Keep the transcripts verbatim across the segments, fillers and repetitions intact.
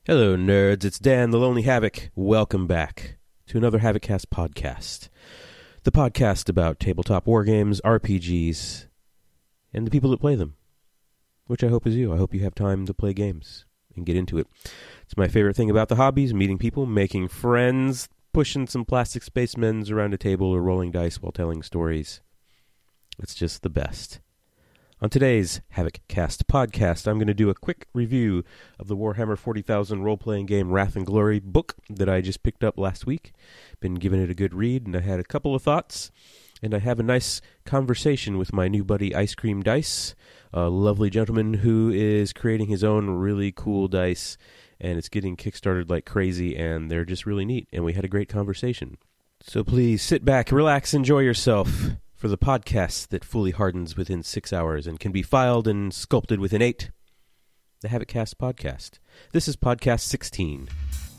Hello, nerds. It's Dan, the Lonely Havoc. Welcome back to another HavocCast podcast. The podcast about tabletop war games, R P Gs, and the people that play them, which I hope is you. I hope you have time to play games and get into it. It's my favorite thing about the hobbies, meeting people, making friends, pushing some plastic spacemens around a table or rolling dice while telling stories. It's just the best. On today's HavocCast podcast, I'm going to do a quick review of the Warhammer forty thousand role-playing game Wrath and Glory book that I just picked up last week. Been giving it a good read, and I had a couple of thoughts. And I have a nice conversation with my new buddy Ice Cream Dice, a lovely gentleman who is creating his own really cool dice, and it's getting kickstarted like crazy, and they're just really neat, and we had a great conversation. So please sit back, relax, enjoy yourself for the podcast that fully hardens within six hours and can be filed and sculpted within eight, the HavocCast podcast. This is podcast sixteen.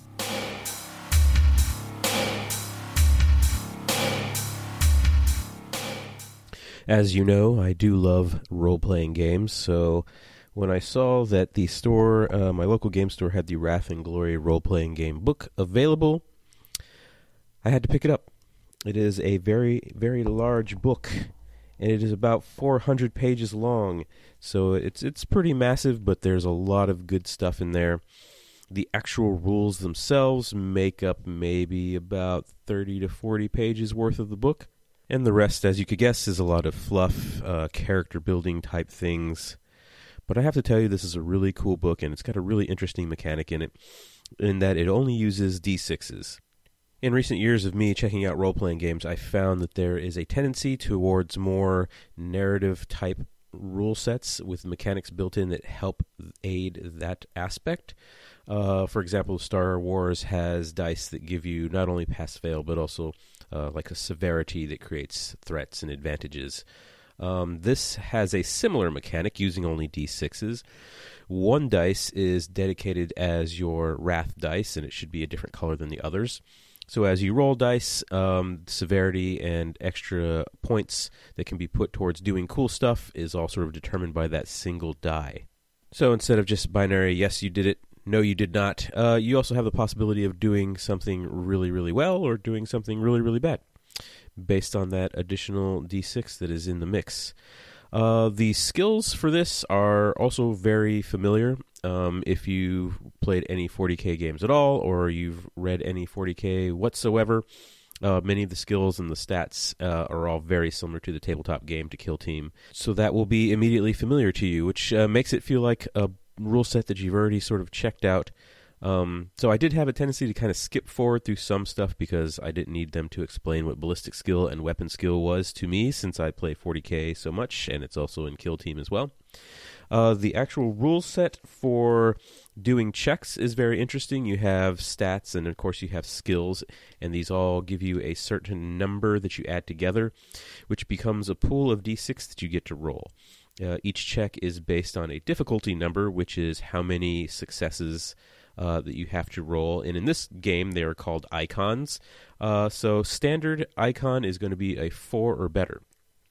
As you know, I do love role-playing games, so when I saw that the store, uh, my local game store, had the Wrath and Glory role-playing game book available, I had to pick it up. It is a very, very large book, and it is about four hundred pages long, so it's it's pretty massive, but there's a lot of good stuff in there. The actual rules themselves make up maybe about thirty to forty pages worth of the book, and the rest, as you could guess, is a lot of fluff, uh, character-building type things. But I have to tell you, this is a really cool book, and it's got a really interesting mechanic in it, in that it only uses D sixes. In recent years of me checking out role-playing games, I found that there is a tendency towards more narrative-type rule sets with mechanics built in that help aid that aspect. Uh, for example, Star Wars has dice that give you not only pass-fail, but also uh, like a severity that creates threats and advantages. Um, this has a similar mechanic using only D sixes. One dice is dedicated as your Wrath dice, and it should be a different color than the others. So as you roll dice, um, severity and extra points that can be put towards doing cool stuff is all sort of determined by that single die. So instead of just binary, yes, you did it, no, you did not, uh, you also have the possibility of doing something really, really well or doing something really, really bad based on that additional D six that is in the mix. Uh, the skills for this are also very familiar. Um, if you've played any forty K games at all, or you've read any forty K whatsoever, uh, many of the skills and the stats uh, are all very similar to the tabletop game, to Kill Team. So that will be immediately familiar to you, which uh, makes it feel like a rule set that you've already sort of checked out. Um, so I did have a tendency to kind of skip forward through some stuff because I didn't need them to explain what ballistic skill and weapon skill was to me, since I play forty K so much, and it's also in Kill Team as well. Uh, the actual rule set for doing checks is very interesting. You have stats, and of course you have skills, and these all give you a certain number that you add together, which becomes a pool of D six that you get to roll. Uh, each check is based on a difficulty number, which is how many successes Uh, that you have to roll, and in this game they are called icons. Uh, so standard icon is going to be a four or better.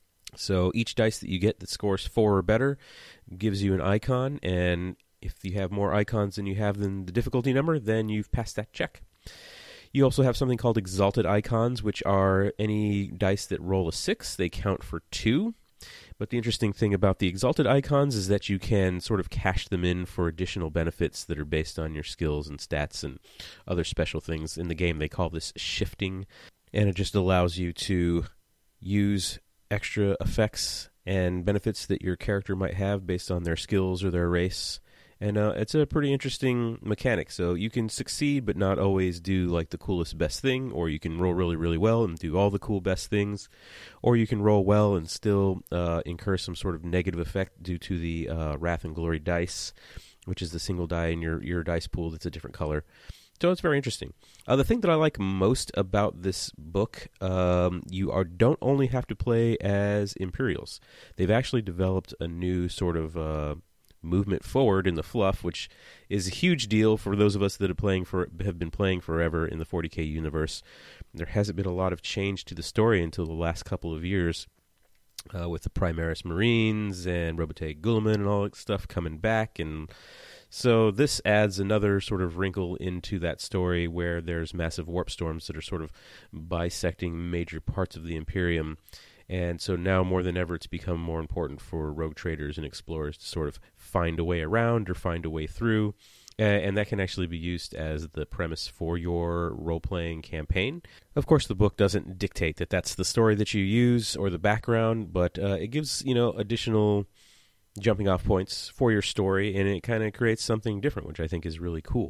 So each dice that you get that scores four or better gives you an icon, and if you have more icons than you have than the difficulty number, then you've passed that check. You also have something called exalted icons, which are any dice that roll a six. They count for two. But the interesting thing about the exalted icons is that you can sort of cash them in for additional benefits that are based on your skills and stats and other special things. In the game, they call this shifting, and it just allows you to use extra effects and benefits that your character might have based on their skills or their race. And uh, it's a pretty interesting mechanic. So you can succeed but not always do like the coolest best thing, or you can roll really, really well and do all the cool best things, or you can roll well and still uh, incur some sort of negative effect due to the uh, Wrath and Glory dice, which is the single die in your, your dice pool that's a different color. So it's very interesting. Uh, the thing that I like most about this book, um, you are don't only have to play as Imperials. They've actually developed a new sort of Uh, movement forward in the fluff, which is a huge deal for those of us that are playing for have been playing forever in the forty K universe. There hasn't been a lot of change to the story until the last couple of years, uh, with the Primaris Marines and Robotech Guilliman and all that stuff coming back, and So this adds another sort of wrinkle into that story where there's massive warp storms that are sort of bisecting major parts of the Imperium. And so now more than ever, it's become more important for rogue traders and explorers to sort of find a way around or find a way through. Uh, and that can actually be used as the premise for your role-playing campaign. Of course, the book doesn't dictate that that's the story that you use or the background, but uh, it gives, you know, additional jumping-off points for your story, and it kind of creates something different, which I think is really cool.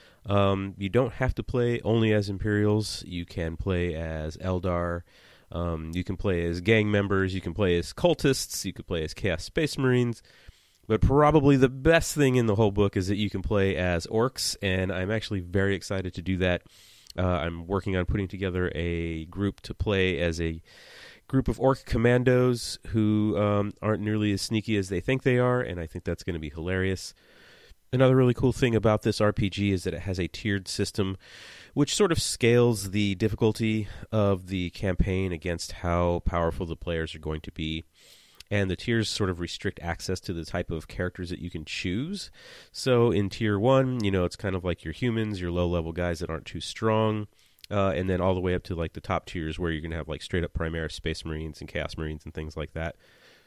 Um, you don't have to play only as Imperials. You can play as Eldar. Um, you can play as gang members, you can play as cultists, you can play as Chaos Space Marines, but probably the best thing in the whole book is that you can play as orcs, and I'm actually very excited to do that. Uh, I'm working on putting together a group to play as a group of orc commandos who um, aren't nearly as sneaky as they think they are, and I think that's going to be hilarious. Another really cool thing about this R P G is that it has a tiered system which sort of scales the difficulty of the campaign against how powerful the players are going to be. And the tiers sort of restrict access to the type of characters that you can choose. So in Tier one, you know, it's kind of like your humans, your low-level guys that aren't too strong. Uh, and then all the way up to like the top tiers where you're going to have like straight-up Primaris Space Marines and Chaos Marines and things like that.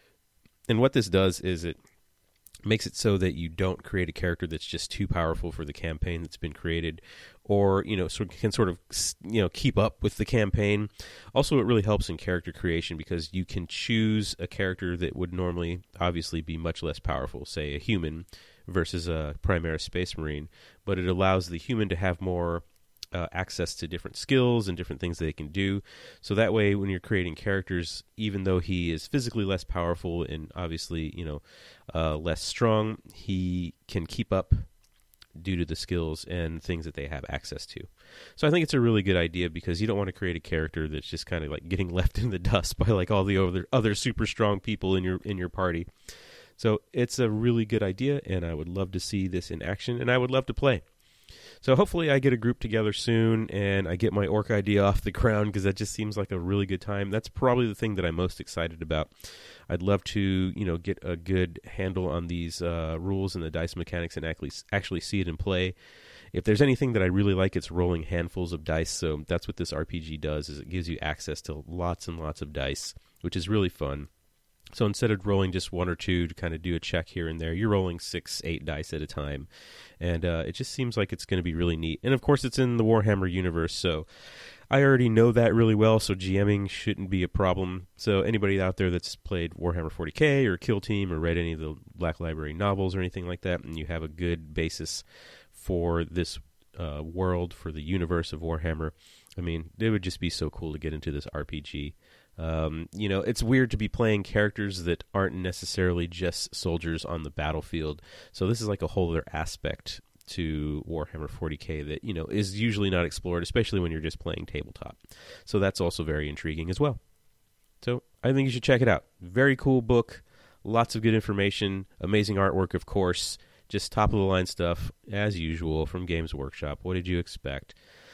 And what this does is it makes it so that you don't create a character that's just too powerful for the campaign that's been created, or you know, sort of can sort of you know keep up with the campaign. Also, it really helps in character creation because you can choose a character that would normally obviously be much less powerful, say a human versus a Primaris Space Marine, but it allows the human to have more Uh, access to different skills and different things they can do. So that way, when you're creating characters, even though he is physically less powerful and obviously, you know, uh, less strong, he can keep up due to the skills and things that they have access to. So I think it's a really good idea because you don't want to create a character that's just kind of like getting left in the dust by like all the other other super strong people in your in your party. So it's a really good idea, and I would love to see this in action, and I would love to play. So hopefully I get a group together soon and I get my orc idea off the ground because that just seems like a really good time. That's probably the thing that I'm most excited about. I'd love to, you know, get a good handle on these uh, rules and the dice mechanics and actually actually see it in play. If there's anything that I really like, it's rolling handfuls of dice. So that's what this R P G does, is it gives you access to lots and lots of dice, which is really fun. So instead of rolling just one or two to kind of do a check here and there, you're rolling six, eight dice at a time. And uh, it just seems like it's going to be really neat. And of course, it's in the Warhammer universe, so I already know that really well, so GMing shouldn't be a problem. So anybody out there that's played Warhammer forty K or Kill Team or read any of the Black Library novels or anything like that, and you have a good basis for this uh, world, for the universe of Warhammer, I mean, it would just be so cool to get into this R P G. Um, you know, it's weird to be playing characters that aren't necessarily just soldiers on the battlefield. So this is like a whole other aspect to Warhammer forty K that, you know, is usually not explored, especially when you're just playing tabletop. So that's also very intriguing as well. So I think you should check it out. Very cool book, lots of good information, amazing artwork, of course, just top-of-the-line stuff, as usual, from Games Workshop. What did you expect?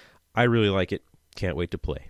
I really like it. Can't wait to play.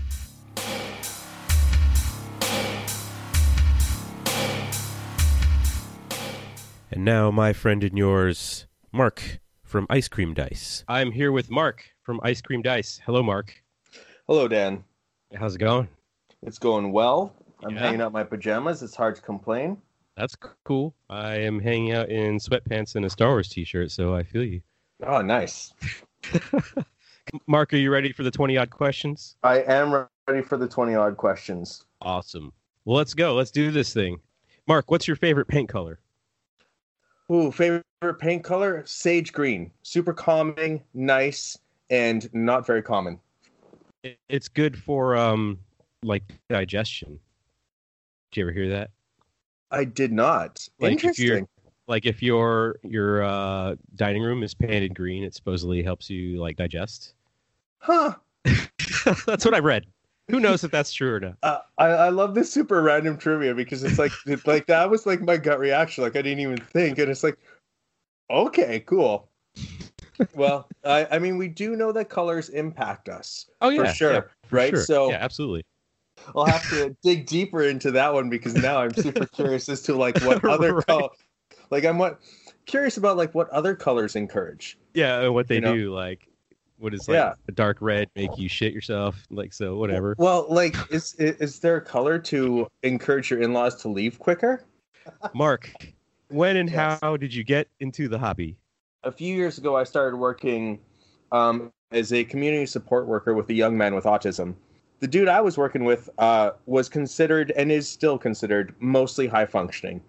And now, my friend and yours, Mark from Ice Cream Dice. I'm here with Mark from Ice Cream Dice. Hello, Mark. Hello, Dan. How's it going? It's going well. I'm Yeah. hanging out in my pajamas. It's hard to complain. That's cool. I am hanging out in sweatpants and a Star Wars t-shirt, so I feel you. Oh, nice. Mark, are you ready for the twenty-odd questions? I am ready for the twenty-odd questions. Awesome. Well, let's go. Let's do this thing. Mark, what's your favorite paint color? Ooh, favorite paint color? Sage green. Super calming, nice, and not very common. It's good for, um, like, digestion. Did you ever hear that? I did not. Like Interesting. If you're, like if your your uh, dining room is painted green, it supposedly helps you like digest. Huh. That's what I read. Who knows if that's true or not? Uh, I, I love this super random trivia because it's like it, like that was like my gut reaction. Like I didn't even think, and it's like, okay, cool. Well, I, I mean, we do know that colors impact us. Oh yeah, for sure, yeah, for right? sure. So yeah, absolutely. I'll have to dig deeper into that one because now I'm super curious as to like what other Right. color. Like I'm what curious about like what other colors encourage. Yeah, and what they You know? do, like, what is like Yeah. a dark red make you shit yourself? Like, so whatever. Well, like, is is there a color to encourage your in-laws to leave quicker? Mark, when and Yes. how did you get into the hobby? A few years ago, I started working um, as a community support worker with a young man with autism. The dude I was working with uh, was considered, and is still considered, mostly high functioning.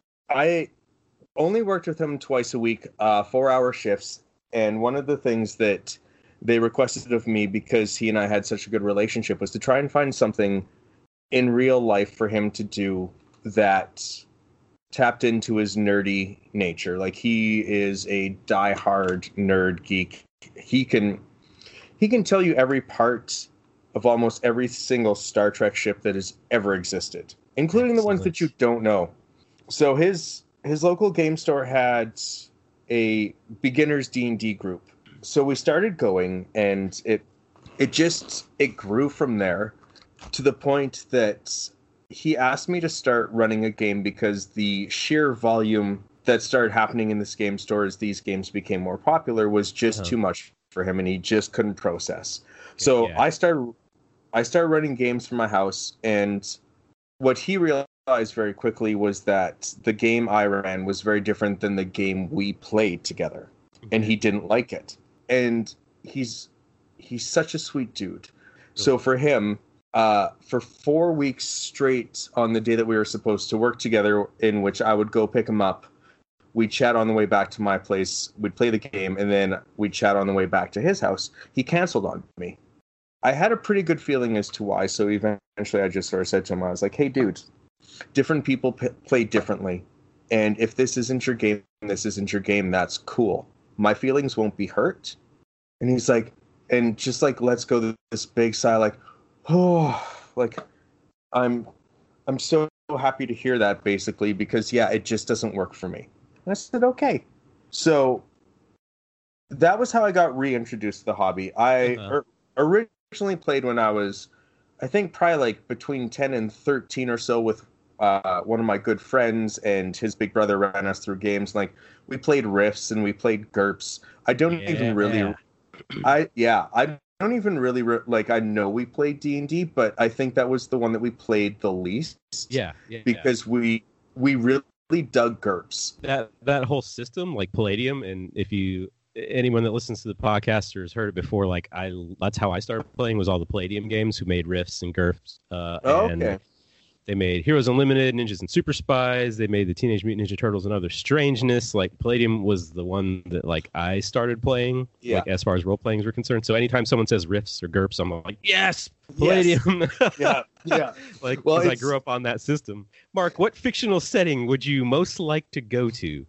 I only worked with him twice a week, uh, four-hour shifts, and one of the things that they requested of me, because he and I had such a good relationship, was to try and find something in real life for him to do that tapped into his nerdy nature. Like, he is a diehard nerd geek. He can he can tell you every part of almost every single Star Trek ship that has ever existed, including the ones that you don't know. So his his local game store had a beginners D and D group. So we started going, and it it just it grew from there to the point that he asked me to start running a game because the sheer volume that started happening in this game store as these games became more popular was just Uh-huh. too much for him, and he just couldn't process. So Yeah. I started I started running games from my house, and what he realized very quickly was that the game I ran was very different than the game we played together, and he didn't like it. And he's he's such a sweet dude. So for him, uh, for four weeks straight on the day that we were supposed to work together, in which I would go pick him up, we'd chat on the way back to my place, we'd play the game, and then we'd chat on the way back to his house. He canceled on me. I had a pretty good feeling as to why, so eventually I just sort of said to him, I was like, hey, dude, different people p- play differently, and if this isn't your game, this isn't your game, that's cool. My feelings won't be hurt. And he's like, and just like, let's go this big sigh, like, oh, like, I'm, I'm so happy to hear that, basically, because, yeah, it just doesn't work for me. And I said, okay. So that was how I got reintroduced to the hobby. I Uh-huh. or, originally played when I was, I think, probably like between ten and thirteen or so with uh, one of my good friends, and his big brother ran us through games. Like, we played Rifts and we played GURPS. I don't Yeah. even really, I yeah, I don't even really re- like. I know we played D and D, but I think that was the one that we played the least. Yeah, yeah. because we we really dug GURPS. that that whole system, like Palladium, and if you anyone that listens to the podcast or has heard it before, like I that's how I started playing, was all the Palladium games, who made Rifts and GURPS. Uh, Oh, and okay. They made Heroes Unlimited, Ninjas and Super Spies. They made the Teenage Mutant Ninja Turtles and Other Strangeness. Like, Palladium was the one that like I started playing, Yeah. like as far as role playing were concerned. So anytime someone says Rifts or GURPS, I'm like, yes, Palladium. Yeah, yeah. Like, Well, because I it's- grew up on that system. Mark, what fictional setting would you most like to go to?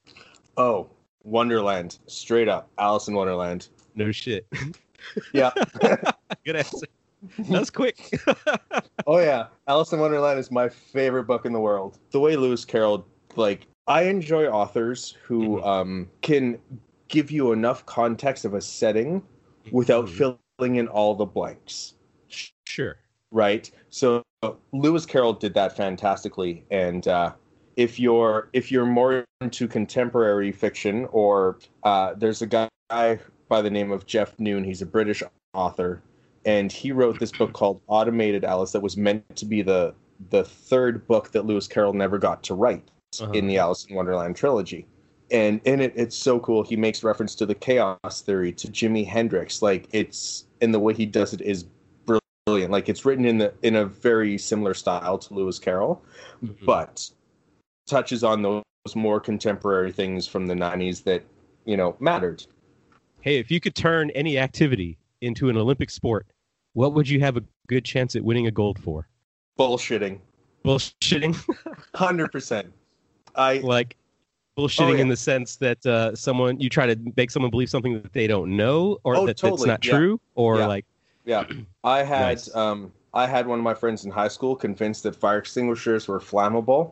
Oh, Wonderland, straight up, Alice in Wonderland. No shit. Yeah. Good answer. That's quick. Oh yeah, Alice in Wonderland is my favorite book in the world. The way Lewis Carroll, like, I enjoy authors who Mhm. um, can give you enough context of a setting without Mhm. filling in all the blanks. Sure. Right? So Lewis Carroll did that fantastically, and uh, if you're if you're more into contemporary fiction, or uh, there's a guy by the name of Jeff Noon. He's a British author, and he wrote this book called Automated Alice that was meant to be the the third book that Lewis Carroll never got to write Uh-huh. in the Alice in Wonderland trilogy. And in it, it's so cool. He makes reference to the chaos theory, to Jimi Hendrix. Like, it's, and the way he does it is brilliant. Like, it's written in the in a very similar style to Lewis Carroll, Mhm. but touches on those more contemporary things from the nineties that, you know, mattered. Hey, if you could turn any activity into an Olympic sport, what would you have a good chance at winning a gold for? Bullshitting. Bullshitting? one hundred percent. I Like, bullshitting Oh, yeah. in the sense that uh, someone, you try to make someone believe something that they don't know, or Oh, that, totally. that's not Yeah. true, or Yeah. like, Yeah, I had Nice. um, I had one of my friends in high school convinced that fire extinguishers were flammable,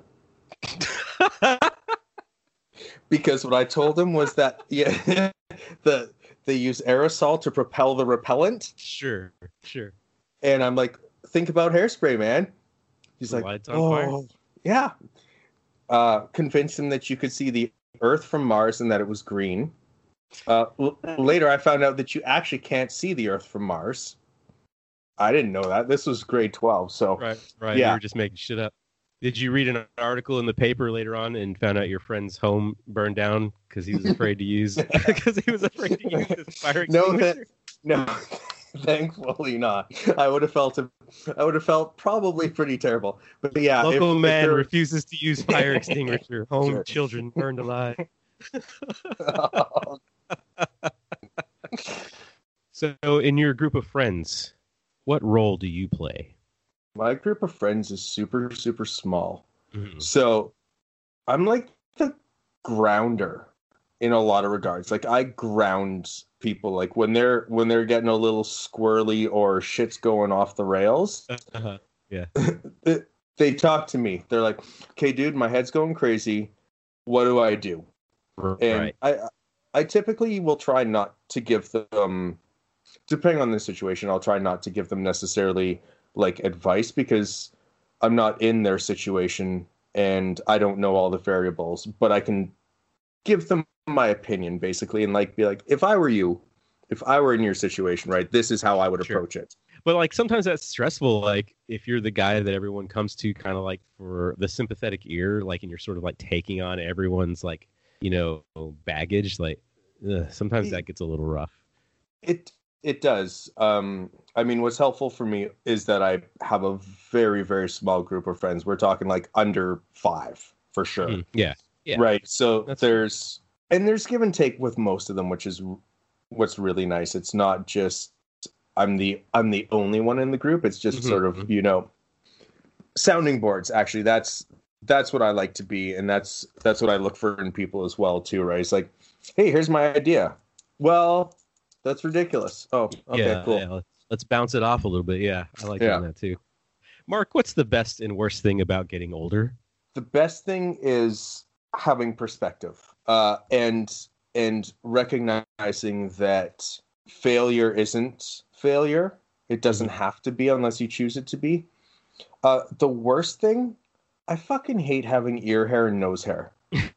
because what I told him was that yeah, the they use aerosol to propel the repellent, sure, sure. and I'm like, think about hairspray, man. He's like, Lights on oh, fire? yeah. Uh, convinced him that you could see the Earth from Mars and that it was green. Uh, l- later, I found out that you actually can't see the Earth from Mars. I didn't know that. This was grade twelve, so Right, right. yeah. You were just making shit up. Did you read an article in the paper later on and found out your friend's home burned down because he was afraid to use because he was afraid to use his fire No, extinguisher? that, no, thankfully not. I would have felt I would have felt probably pretty terrible. But yeah, Local if, man if there... refuses to use fire extinguisher. Home Sure. children burned alive. So, in your group of friends, what role do you play? My group of friends is super, super small. Mm-hmm. So I'm like the grounder in a lot of regards. Like I ground people. Like when they're when they're getting a little squirrely or shit's going off the rails. Uh-huh. Yeah. they, they talk to me. They're like, "Okay, dude, my head's going crazy. What do I do?" Right. And I I typically will try not to give them, depending on the situation, I'll try not to give them necessarily like advice because I'm not in their situation and I don't know all the variables, but I can give them my opinion basically and like be like, if I were you, if I were in your situation, right, this is how I would Sure. approach it. But like sometimes that's stressful. Like if you're the guy that everyone comes to kind of like for the sympathetic ear, like, and you're sort of like taking on everyone's like, you know, baggage, like ugh, sometimes that gets a little rough. It It does. Um, I mean, what's helpful for me is that I have a very, very small group of friends. We're talking like under five for sure. Mm, yeah. Yeah. Right. So That's there's, and there's give and take with most of them, which is what's really nice. It's not just I'm the I'm the only one in the group. It's just Mhm, sort of, mhm. you know, sounding boards. Actually, that's that's what I like to be, and that's that's what I look for in people as well too. Right? It's like, hey, here's my idea. Well, that's ridiculous. Oh, okay, yeah, cool. yeah, let's, let's bounce it off a little bit. Yeah, I like Yeah. doing that too. Mark, what's the best and worst thing about getting older? The best thing is having perspective, uh, and and recognizing that failure isn't failure. It doesn't have to be unless you choose it to be. Uh, the worst thing, I fucking hate having ear hair and nose hair.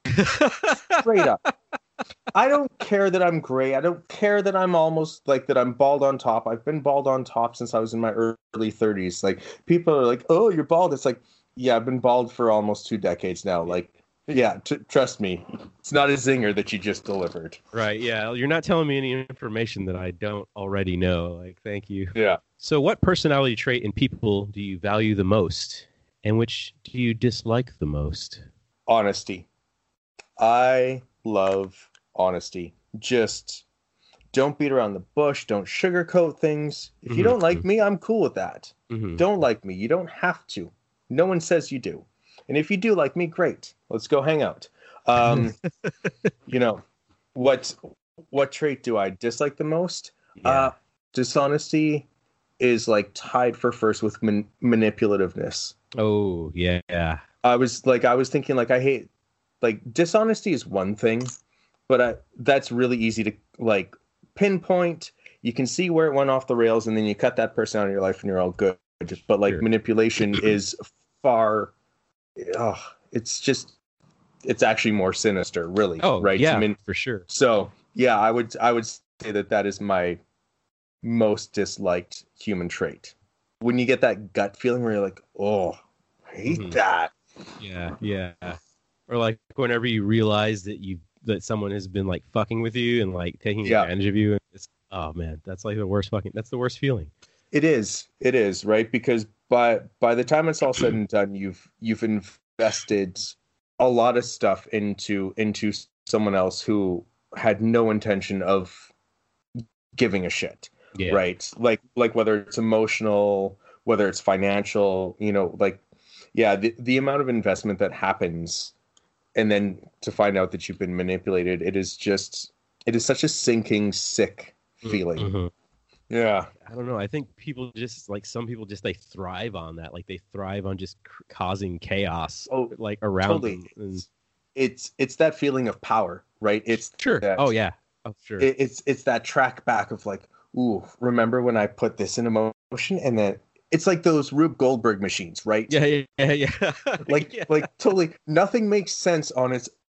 Straight up. I don't care that I'm gray. I don't care that I'm almost like that I'm bald on top. I've been bald on top since I was in my early thirties. Like people are like, "Oh, you're bald." It's like, yeah, I've been bald for almost two decades now. Like, yeah, t- trust me, it's not a zinger that you just delivered. Right. Yeah. You're not telling me any information that I don't already know. Like, thank you. Yeah. So what personality trait in people do you value the most and which do you dislike the most? Honesty. I love honesty. Just don't beat around the bush. Don't sugarcoat things. If you Mhm. don't like me, I'm cool with that. Mhm. Don't like me. You don't have to. No one says you do. And if you do like me, great. Let's go hang out. Um, you know, what what trait do I dislike the most? Yeah. Uh, dishonesty is like tied for first with man- manipulativeness. Oh, yeah. I was like, I was thinking like, I hate, like, dishonesty is one thing, but I, that's really easy to like pinpoint. You can see where it went off the rails, and then you cut that person out of your life, and you're all good. But like Sure. manipulation is far, oh, it's just, it's actually more sinister, really. Oh, right? yeah, I mean, for sure. so yeah, I would, I would say that that is my most disliked human trait. When you get that gut feeling where you're like, oh, I hate Mhm. that. Yeah, yeah. Or like whenever you realize that you that someone has been like fucking with you and like taking Yeah. advantage of you, it's oh man, that's like the worst fucking. That's the worst feeling. It is. It is, right? Because by by the time it's all said and done, you've you've invested a lot of stuff into into someone else who had no intention of giving a shit. Yeah. Right? Like like whether it's emotional, whether it's financial, you know, like yeah, the the amount of investment that happens and then to find out that you've been manipulated, it is just it is such a sinking, sick feeling. Mhm. Yeah. I don't know. I think people just like some people just they thrive on that. Like they thrive on just c- causing chaos. Oh, like around totally. them. And- It's it's that feeling of power, right? It's sure. that, Oh yeah. Oh sure. it, it's it's that track back of like, ooh, remember when I put this in motion, and then it's like those Rube Goldberg machines, right? yeah, yeah, yeah, yeah. Like yeah. like totally nothing makes sense on its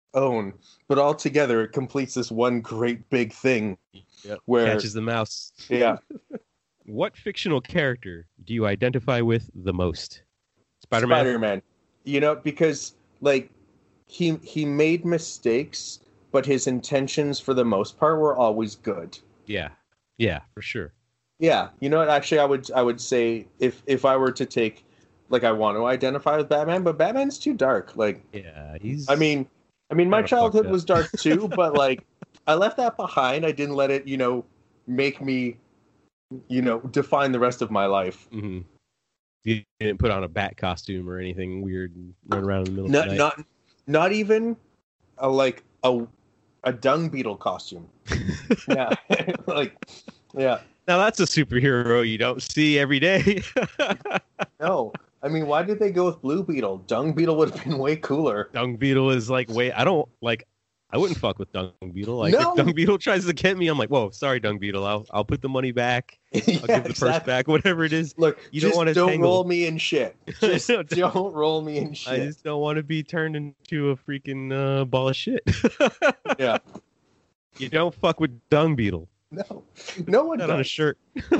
own, but all together it completes this one great big thing. Yep. Where Catches the mouse. yeah. What fictional character do you identify with the most? Spider-Man? Spider-Man. You know, because like he he made mistakes, but his intentions for the most part were always good. Yeah. Yeah, for sure. Yeah. You know what? Actually, I would I would say if if I were to take like I want to identify with Batman, but Batman's too dark. Like Yeah, he's I mean I mean my kinda childhood fucked up. was dark too, but like I left that behind. I didn't let it, you know, make me you know, define the rest of my life. Mm-hmm. You didn't put on a bat costume or anything weird and run around in the middle Not of the night. not not even a like a a dung beetle costume. Yeah. Like yeah. Now that's a superhero you don't see every day. No. I mean, why did they go with Blue Beetle? Dung Beetle would have been way cooler. Dung Beetle is like, wait, I don't like. I wouldn't fuck with Dung Beetle. Like, No. if Dung Beetle tries to get me, I'm like, whoa, sorry, Dung Beetle. I'll I'll put the money back. I'll Yeah, give the purse exactly. back, whatever it is. Look, You don't just wanna don't tangle. roll me in shit. Just I don't roll me in I shit. just don't want to be turned into a freaking uh, ball of shit. Yeah. You don't fuck with Dung Beetle. No. No one Not on a does. shirt.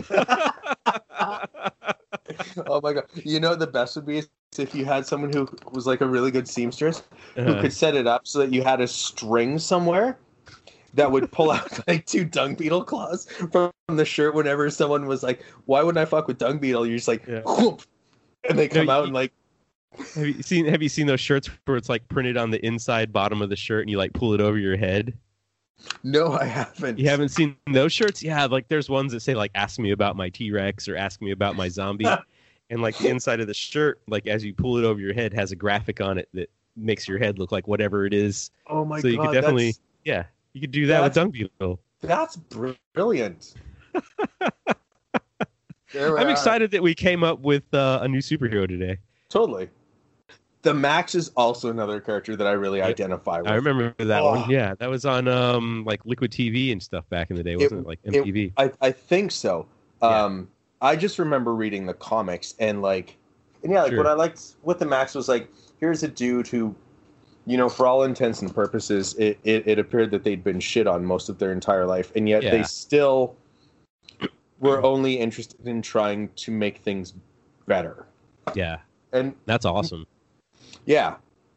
Oh my god. You know what the best would be is if you had someone who was like a really good seamstress who Uh-huh. could set it up so that you had a string somewhere that would pull out like two dung beetle claws from the shirt whenever someone was like, why wouldn't I fuck with dung beetle? You're just like, Yeah. whoop, and they come No, out you- and like, Have you seen Have you seen those shirts where it's like printed on the inside bottom of the shirt and you like pull it over your head? no, I haven't. You haven't seen those shirts? Yeah, like there's ones that say like "Ask me about my T-Rex" or "Ask me about my zombie," and like the inside of the shirt, like as you pull it over your head, has a graphic on it that makes your head look like whatever it is. Oh my so you god. could definitely, that's, yeah, you could do that with That's- Dung Beetle. that's brilliant. There we I'm are. excited that we came up with uh, a new superhero today. Totally. The Max is also another character that I really Yep. identify with. I remember that Oh. one. Yeah, that was on um like Liquid T V and stuff back in the day, wasn't it? Like M T V. I, I think so. Yeah. Um, I just remember reading the comics and like, and yeah, like Sure. what I liked with the Max was like, here's a dude who, you know, for all intents and purposes, it, it, it appeared that they'd been shit on most of their entire life, and yet Yeah. they still were only interested in trying to make things better. Yeah, And that's awesome. yeah,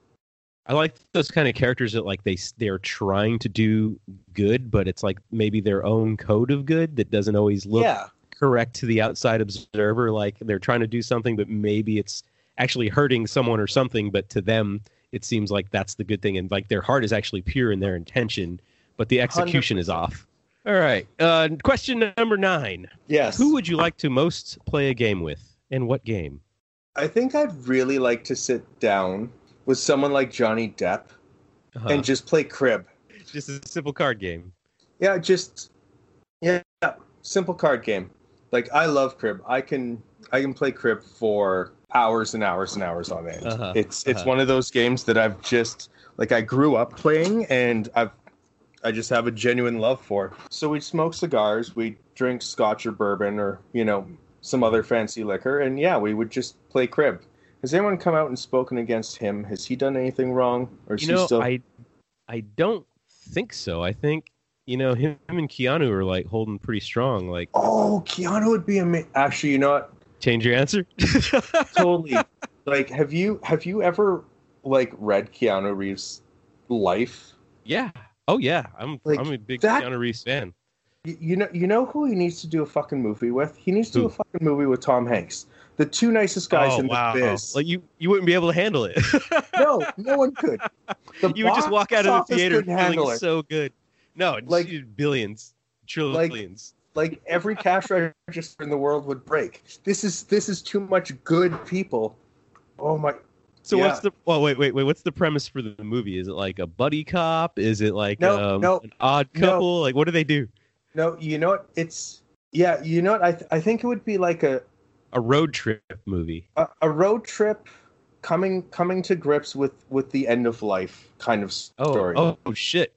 I like those kind of characters that like they they're trying to do good, but it's like maybe their own code of good that doesn't always look yeah, correct to the outside observer. Like they're trying to do something, but maybe it's actually hurting someone or something. But to them, it seems like that's the good thing, and like their heart is actually pure in their intention, but the execution is off. All right. Uh, question number nine: yes. Who would you like to most play a game with, and what game? I think I'd really like to sit down with someone like Johnny Depp Uh-huh. and just play crib. Just a simple card game. Yeah, just yeah, simple card game. Like I love crib. I can I can play crib for hours and hours and hours on end. Uh-huh, It's it's uh-huh. one of those games that I've just like I grew up playing and I've I just have a genuine love for. So we'd smoke cigars, we'd drink scotch or bourbon or, you know, some other fancy liquor, and yeah, we would just play crib. Has anyone come out and spoken against him? Has he done anything wrong? Or is You know, he still I I don't think so. I think you know him and Keanu are like holding pretty strong. Like, Oh, Keanu would be amazing. Actually, you know what? change your answer. Totally. Like, have you have you ever like read Keanu Reeves' life? Yeah. Oh yeah. I'm Like, I'm a big that- Keanu Reeves fan. You, you know, you know who he needs to do a fucking movie with? He needs to do Who? a fucking movie with Tom Hanks, the two nicest guys Oh in wow. the biz. Like you you wouldn't be able to handle it. No, no one could. The you would just box walk out of the office theater couldn't handle feeling it. so good. No, it's Like- like billions, trillions. Like every cash register in the world would break. This is this is too much good people. Oh my. so yeah. what's the? Well, wait, wait, wait. What's the premise for the movie? Is it like a buddy cop? Is it like No, um, no, an odd no. couple? Like what do they do? No, you know what? It's yeah. You know what? I th- I think it would be like a A road trip movie. a, a road trip coming coming to grips with with the end of life kind of Oh, story. oh, oh shit.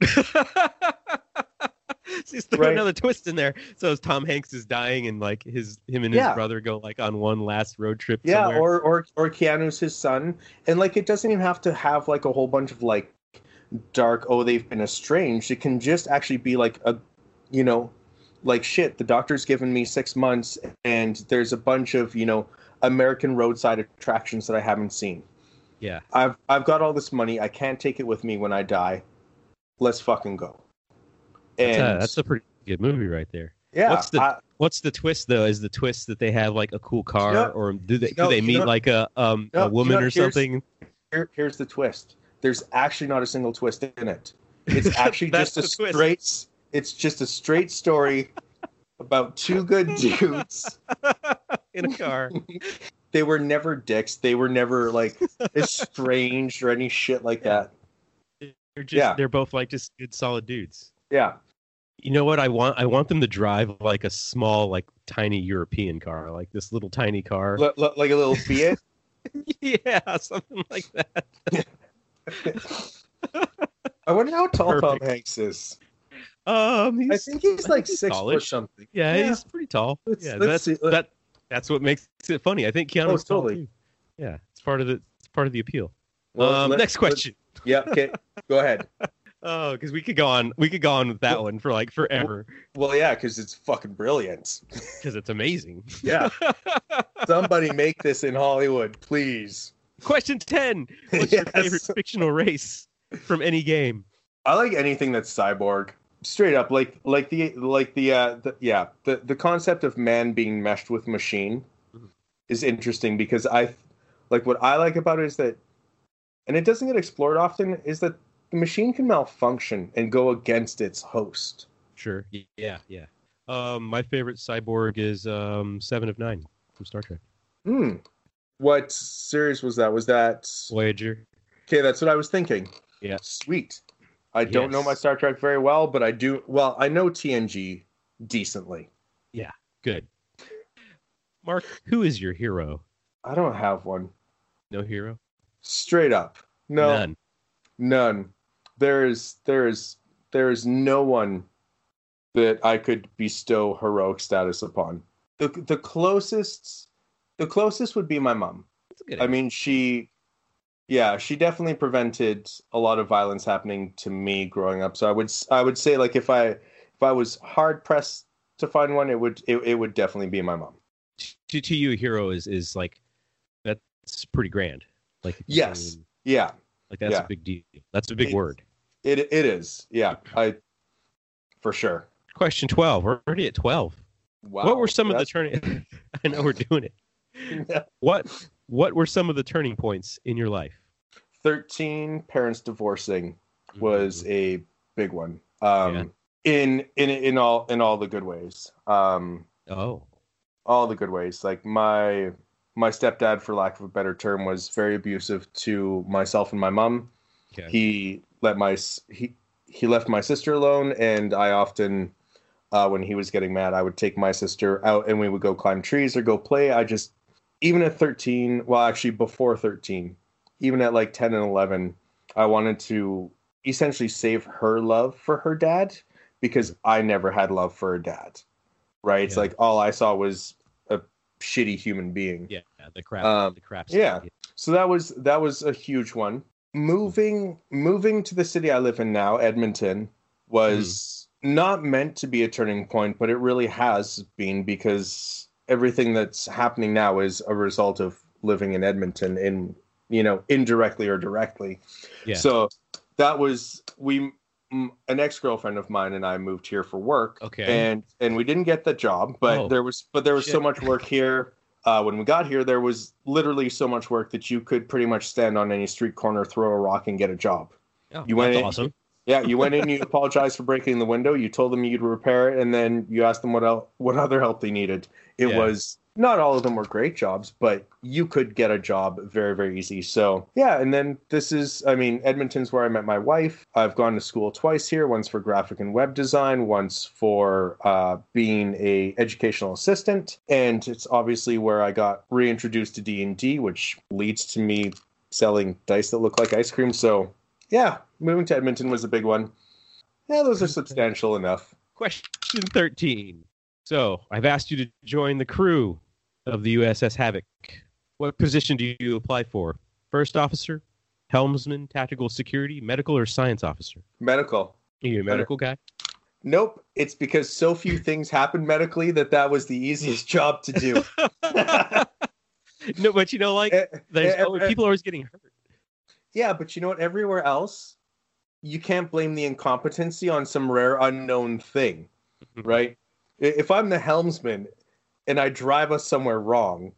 So he's throwing Right. another twist in there. So as Tom Hanks is dying and like his him and his Yeah. brother go like on one last road trip Yeah, somewhere. or or or Keanu's his son, and like it doesn't even have to have like a whole bunch of like dark, oh, they've been estranged. It can just actually be like a, you know, like shit, the doctor's given me six months and there's a bunch of, you know, American roadside attractions that I haven't seen. Yeah. I've I've got all this money. I can't take it with me when I die. Let's fucking go. And That's a, that's a pretty good movie right there. yeah, What's the I, What's the twist though? Is the twist that they have like a cool car, You know- or do they you know- do they you meet know- like a um No, a you woman know, or here's- something? here, here's the twist. There's actually not a single twist in it. It's actually That's just a the twist. straight. It's just a straight story about two good dudes. In a car. They were never dicks. They were never like estranged or any shit like that. They're just Yeah. they're both like just good solid dudes. Yeah. You know what I want? I want them to drive like a small, like tiny European car, like this little tiny car. L- l- like a little Fiat. Yeah, something like that. I wonder how tall Tom Perfect. Hanks is. Um, he's, I think he's I like he's six foot tallish. something. Yeah, Yeah. he's pretty tall. Let's- yeah, let's that's see. Let- that. That's what makes it funny. I think Keanu's Oh, tall totally. too. Yeah, it's part of the it's part of the appeal. Well, um, let's- next question. let's- Yeah. Okay. Go ahead. Oh, because we could go on. We could go on with that one for like forever Well, yeah, because it's fucking brilliant. because it's amazing. Yeah. Somebody make this in Hollywood, please. Question ten. What's your Yes. favorite fictional race from any game? I like anything that's cyborg. Straight up, like like the like the uh the, yeah the the concept of man being meshed with machine Mhm. is interesting because I like what I like about it is that, and it doesn't get explored often, is that the machine can malfunction and go against its host. Sure. Yeah, yeah. Um, my favorite cyborg is um, Seven of Nine from Star Trek. Hmm. What series was that? Was that Voyager. okay? That's what I was thinking. Yeah. Sweet. I don't know Yes. my Star Trek very well, but I do. Well, I know T N G decently. Good. Mark, who is your hero? I don't have one. No hero? Straight up, no, None. none. There is, there is, there is no one that I could bestow heroic status upon. The the closest, the closest would be my mom. That's a good I mean, she, yeah, she definitely prevented a lot of violence happening to me growing up. So I would, I would say, like, if I, if I was hard pressed to find one, it would, it, it would definitely be my mom. to, to you, a hero is, is like, that's pretty grand. Like, if you Yes. can- Yeah, like that's Yeah. a big deal. That's a big It- word. it, it is. Yeah, I, for sure. Question twelve. We're already at twelve. Wow. What were some of the that's- turning? I know we're doing it. What What were some of the turning points in your life? thirteen parents divorcing was Mm-hmm. a big one. Um, in in in all in all the good ways. Um, Oh, all the good ways. Like my my stepdad, for lack of a better term, was very abusive to myself and my mom. okay. He let my s- he he left my sister alone, and I often, uh, when he was getting mad, I would take my sister out and we would go climb trees or go play. I just, even at thirteen, well, actually before thirteen, even at like ten and eleven, I wanted to essentially save her love for her dad because I never had love for her dad. Right? It's Yeah. like all I saw was a shitty human being. Yeah, the crap. Um, the crap. yeah. stuff. So that was that was a huge one. Moving moving to the city I live in now, Edmonton, was not meant to be a turning point, but it really has been because everything that's happening now is a result of living in Edmonton, in you know, indirectly or directly. Yeah. So that was we m- an ex-girlfriend of mine and I moved here for work. Okay. And and we didn't get the job, but Oh, there was but there was so shit. much work here. Uh, when we got here, there was literally so much work that you could pretty much stand on any street corner, throw a rock, and get a job. Oh, You went that's in- awesome. Yeah, you went in, you apologized for breaking the window, you told them you'd repair it, and then you asked them what el- what other help they needed. It Yeah. was not all of them were great jobs, but you could get a job very, very easy. So yeah, and then this is, I mean, Edmonton's where I met my wife. I've gone to school twice here, once for graphic and web design, once for uh, being a educational assistant, and it's obviously where I got reintroduced to D and D, which leads to me selling dice that look like ice cream. So yeah, moving to Edmonton was a big one. Yeah, those are substantial enough. Question thirteen. So I've asked you to join the crew of the U S S Havoc. What position do you apply for? First officer, helmsman, tactical security, medical, or science officer? Medical. Are you a medical guy? Nope. It's because so few things happen medically that that was the easiest job to do. No, but you know, like, there's Eh, eh, oh, eh, people are always getting hurt. Yeah, but you know what? Everywhere else, you can't blame the incompetency on some rare unknown thing, right? I- If I'm the helmsman and I drive us somewhere wrong,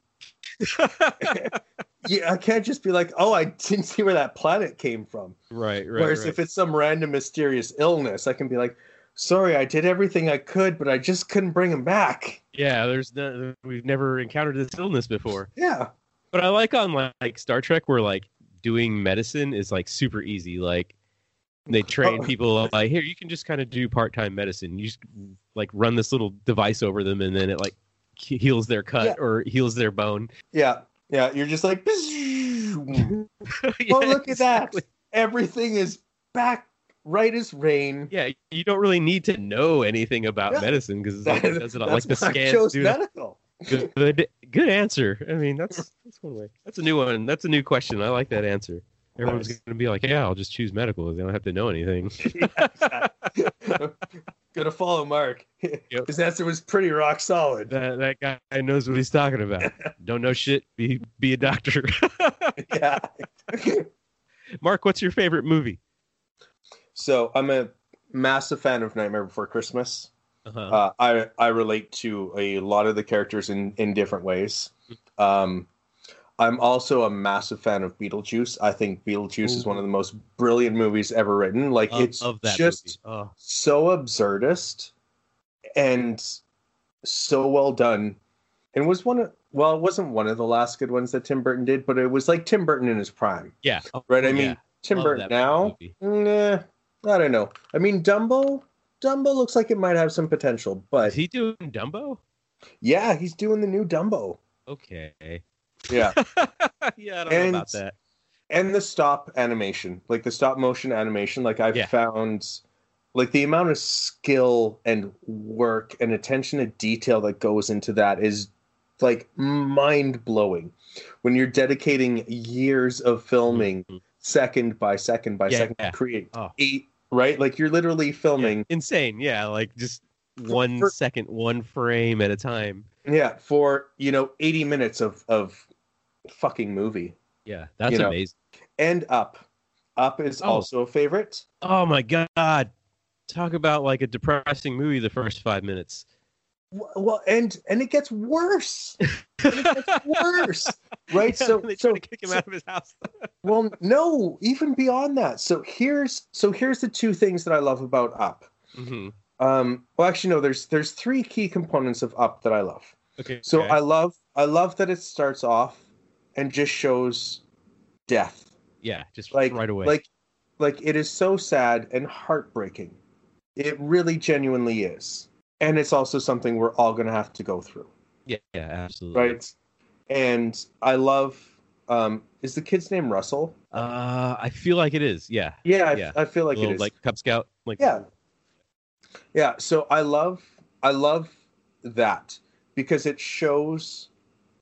yeah, I can't just be like, oh, I didn't see where that planet came from. Right, right. Whereas right. if it's some random mysterious illness, I can be like, sorry, I did everything I could, but I just couldn't bring him back. Yeah, there's no, we've never encountered this illness before. Yeah. But I like on like, like Star Trek where like doing medicine is like super easy. Like they train Oh. people like, here, you can just kind of do part-time medicine. You just like run this little device over them and then it like he- heals their cut Yeah. or heals their bone. Yeah. Yeah. You're just like, Yeah, oh, look exactly. at that. Everything is back right as rain. Yeah, you don't really need to know anything about Yeah. medicine because That- like, it does it all. that's Like the why I scans chose do that. medical. Good, good, good answer. I mean, that's that's one way. That's a new one. That's a new question. I like that answer. Everyone's Nice. going to be like, yeah, I'll just choose medical. They don't have to know anything. Yeah, exactly. Gonna follow Mark. Yep. His answer was pretty rock solid. that that guy knows what he's talking about. Don't know shit. Be be a doctor. Yeah. Mark, what's your favorite movie? So I'm a massive fan of Nightmare Before Christmas. Uh-huh. Uh, I I relate to a lot of the characters in, in different ways. Um, I'm also a massive fan of Beetlejuice. I think Beetlejuice is Ooh. one of the most brilliant movies ever written. Like Of- it's of that just movie. Oh. so absurdist and so well done. And was one of well, it wasn't one of the last good ones that Tim Burton did, but it was like Tim Burton in his prime, Yeah. Oh, right? I yeah. mean, Tim Love Burton that now, movie. nah, I don't know. I mean, Dumbo, Dumbo looks like it might have some potential, but Is he doing Dumbo? yeah, he's doing the new Dumbo. Okay. Yeah, Yeah, I don't And- know about that. and the stop animation, like the stop motion animation, like I've Yeah. found, like the amount of skill and work and attention to detail that goes into that is like mind blowing. When you're dedicating years of filming, Mhm. second by second by Yeah, second, yeah. to create Oh. eight, right? Like you're literally filming, Insane. Yeah, like just one for- second, one frame at a time. yeah, for you know eighty minutes of of fucking movie. Yeah, that's You know. amazing. And Up, Up is Oh. also a favorite. Oh my god. Talk about like a depressing movie the first five minutes. Well, and and it gets worse. It gets worse, right? Yeah, so, they so, try to kick him so- out of his house. well, no, even beyond that. So here's so here's the two things that I love about Up. Mhm. Um, well, actually, no. There's there's three key components of Up that I love. Okay. So okay. I love I love that it starts off and just shows death, yeah, just like right away. like like it is so sad and heartbreaking. It really genuinely is, and it's also something we're all gonna have to go through. yeah, yeah, absolutely. Right. And I love um is the kid's name Russell? Uh, I feel like it is. Yeah. Yeah, I, Yeah. I feel like Little, it is. like Cub Scout. Like Yeah. Yeah, so I love I love that because it shows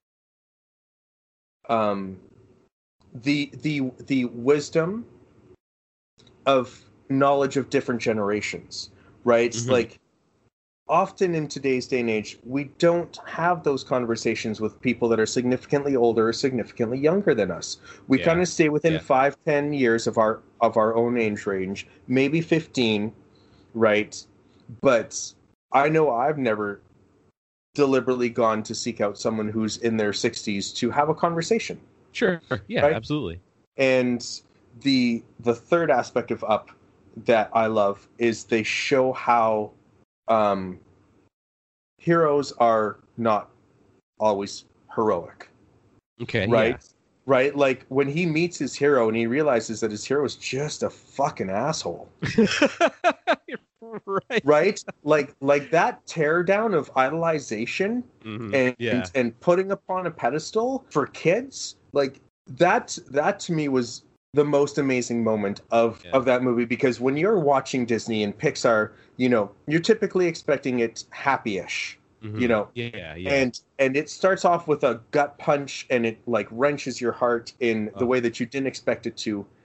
um the the the wisdom of knowledge of different generations, right? Mhm. Like often in today's day and age, we don't have those conversations with people that are significantly older or significantly younger than us. We Yeah. kind of stay within Yeah. five, ten years of our of our own age range, maybe fifteen, right? But I know I've never deliberately gone to seek out someone who's in their sixties to have a conversation. Sure. Yeah, Right? absolutely. And the the third aspect of Up that I love is they show how um, heroes are not always heroic, Okay. right? Right? Like when he meets his hero and he realizes that his hero is just a fucking asshole, Yeah. right. right? like like that teardown of idolization Mhm. and, yeah. and and putting upon a pedestal for kids, like that that to me was the most amazing moment of Yeah. of that movie, because when you're watching Disney and Pixar, you know, you're typically expecting it happy-ish, Mhm. you know, Yeah. Yeah. and and it starts off with a gut punch and it like wrenches your heart in the Oh. way that you didn't expect it to,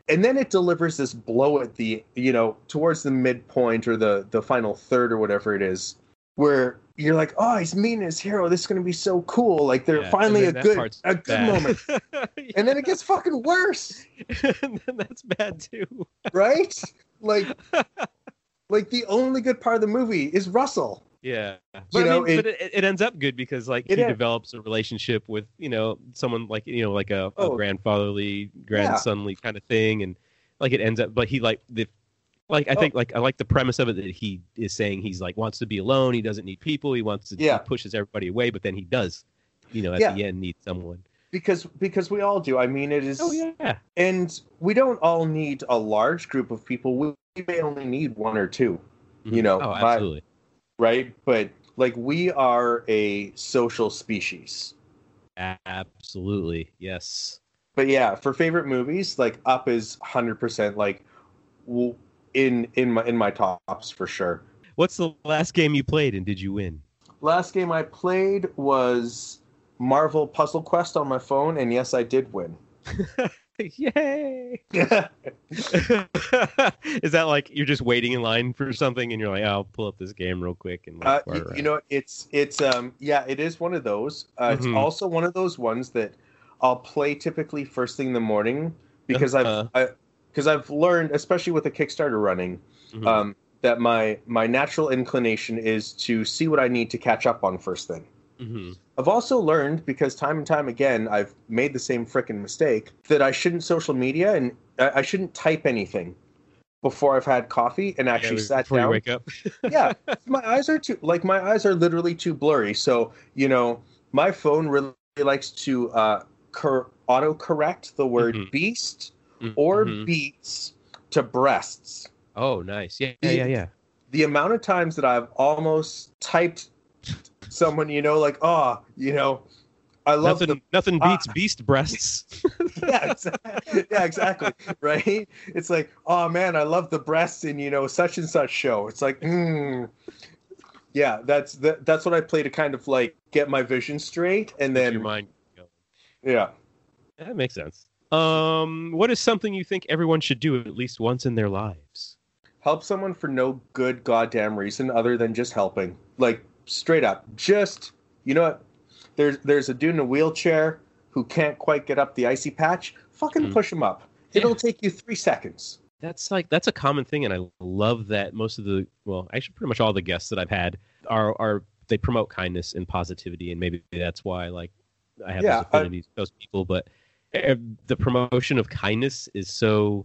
and then it delivers this blow at the, you know, towards the midpoint or the the final third or whatever it is, where you're like, oh, he's meeting his hero. This is going to be so cool. Like they're Yeah, finally a and then that good part's a good bad. moment. And then it gets fucking worse, And then that's bad too. right? Like, like the only good part of the movie is Russell. Yeah, but, You I know, mean, it- but it, it ends up good because like It he en- develops a relationship with, you know, someone like, you know, like a, a Oh. grandfatherly, grandsonly kind of thing, and like it ends up. But he like the like I Oh. think like I like the premise of it that he is saying he's like wants to be alone. He doesn't need people. He wants to. Yeah. He pushes everybody away, but then he does, you know, at Yeah. the end need someone. Because because we all do. I mean, it is. Oh yeah, And we don't all need a large group of people. We may only need one or two, you know, Oh, by- absolutely. right? But like we are a social species. Absolutely, yes. But yeah, for favorite movies, like Up is one hundred percent like w- in in my in my tops for sure. What's the last game you played and did you win? Last game I played was Marvel Puzzle Quest on my phone, and yes, I did win. Yay! Yeah. Is that like you're just waiting in line for something and you're like, oh, I'll pull up this game real quick and Uh, like, you, fart you around. know, it's it's um yeah, it is one of those. Uh, Mhm. It's also one of those ones that I'll play typically first thing in the morning because Uh-huh. I've I, because I've learned, especially with the Kickstarter running, Mhm. um, that my my natural inclination is to see what I need to catch up on first thing. Mhm. I've also learned, because time and time again I've made the same frickin' mistake, that I shouldn't social media and I, I shouldn't type anything before I've had coffee and actually Yeah, sat before down. you wake up. Yeah, my eyes are too like my eyes are literally too blurry. So you know, my phone really likes to uh, cor- auto correct the word Mhm. beast or Mhm. beats to breasts. Oh, nice. Yeah, yeah, The- yeah, yeah. The amount of times that I've almost typed someone, you know, like, oh, you know, I love Nothing, the nothing Ah. beats beast breasts. yeah, exactly. yeah, exactly. Right? It's like, oh man, I love the breasts in, you know, such and such show. It's like, mm. yeah, that's that, that's what I play to kind of like get my vision straight, and Get then your mind. going. yeah, That makes sense. Um, what is something you think everyone should do at least once in their lives? help someone for no good goddamn reason other than just helping. Like straight up, just you know what? There's there's a dude in a wheelchair who can't quite get up the icy patch. Fucking Mhm. push him up. Yeah. It'll take you three seconds. That's like that's a common thing, and I love that most of the well, actually, pretty much all the guests that I've had are are they promote kindness and positivity, and maybe that's why like I have Yeah, those affinities with those people. But eh, the promotion of kindness is so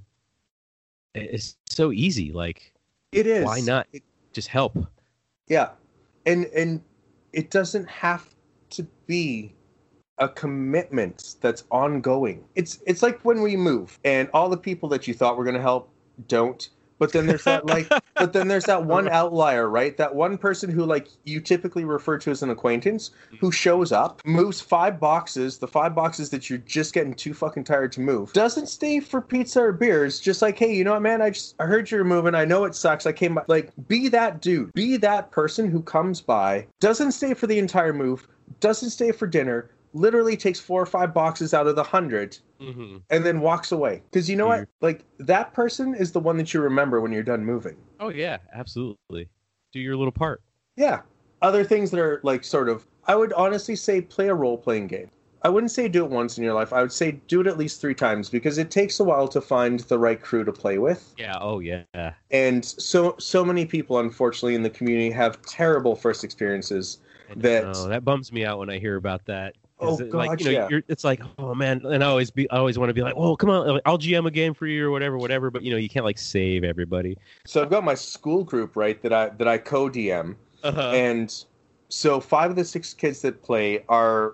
it's so easy. Like, It is. why not It- just help? Yeah, and and it doesn't have to be a commitment that's ongoing. It's it's like when we move and all the people that you thought were going to help don't. But then there's that like but then there's that one outlier, right? That one person who like you typically refer to as an acquaintance who shows up, moves five boxes, the five boxes that you're just getting too fucking tired to move. Doesn't stay for pizza or beers, just like, "Hey, you know what, man? I just I heard you're moving. I know it sucks. I came by." Like, be that dude. Be that person who comes by, doesn't stay for the entire move, doesn't stay for dinner, literally takes four or five boxes out of the hundred Mm-hmm. and then walks away. Because you know Weird. what? Like, that person is the one that you remember when you're done moving. Oh yeah, absolutely. Do your little part. Yeah. Other things that are like sort of, I would honestly say play a role playing game. I wouldn't say do it once in your life. I would say do it at least three times because it takes a while to find the right crew to play with. Yeah. Oh yeah. And so so many people, unfortunately, in the community have terrible first experiences. And, That- oh, that bums me out when I hear about that. 'Cause Oh, it, like God, you know, yeah. you're, it's like, oh man, and I always be, I always want to be like, well, come on, I'll G M a game for you or whatever, whatever. But you know, you can't like save everybody. So I've got my school group, right, that I that I co-D M. Uh-huh. And so five of the six kids that play are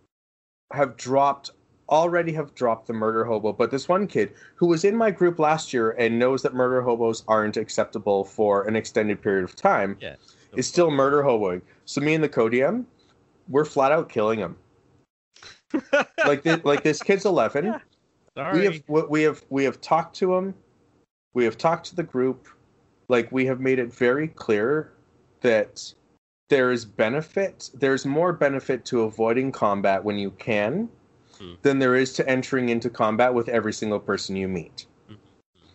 have dropped already have dropped the murder hobo, but this one kid who was in my group last year and knows that murder hobos aren't acceptable for an extended period of time Yeah. is still murder hoboing. So me and the co-D M, we're flat out killing him. Like this, like this kid's eleven. Yeah. Sorry. We have we have we have talked to him. We have talked to the group. Like, we have made it very clear that there is benefit. There's more benefit to avoiding combat when you can Hmm. than there is to entering into combat with every single person you meet. Mhm.